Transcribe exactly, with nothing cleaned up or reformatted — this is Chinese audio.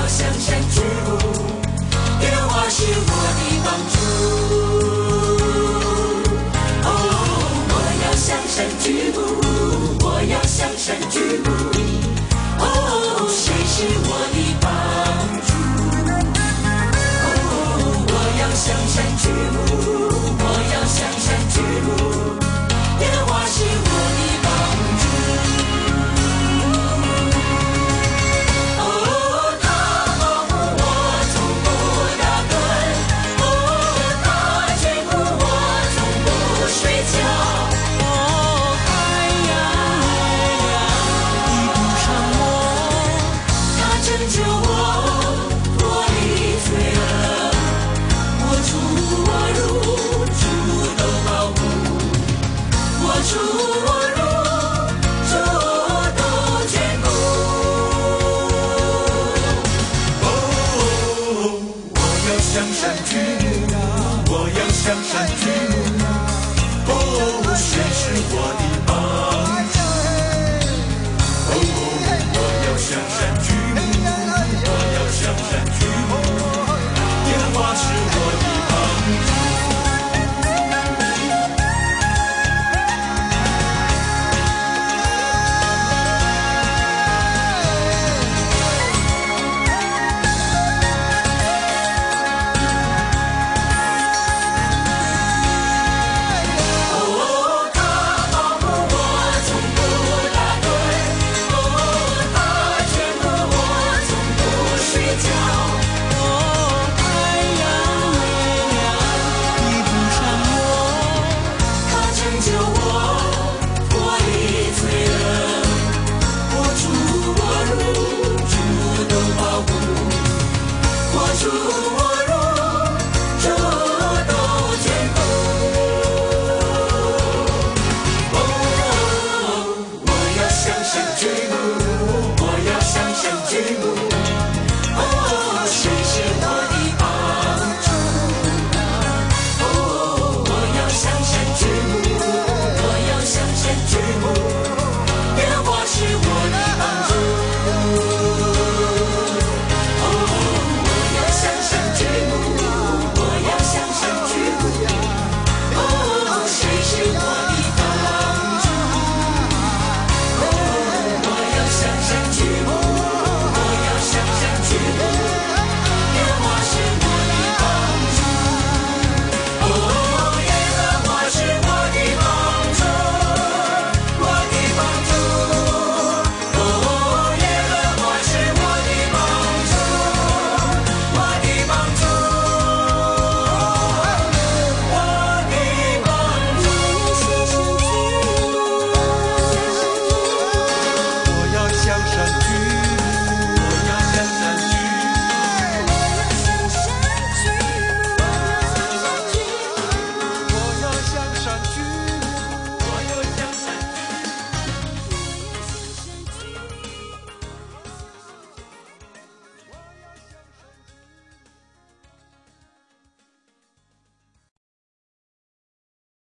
向山举目，耶和华是我的帮助。哦，我要向山举目，我要向山举目。哦，谁是我的帮助？哦，我要向山举目，我要向山举目，耶和华是我的帮助。哦，他保护我从不打盹，哦，他眷顾我从不睡觉。哦，海洋已堵上我，他拯救我脱离罪恶，我出我入，主都保护，我出我入，主都眷顾。哦，我要向山举目，我要向山举目。哦，谁是我的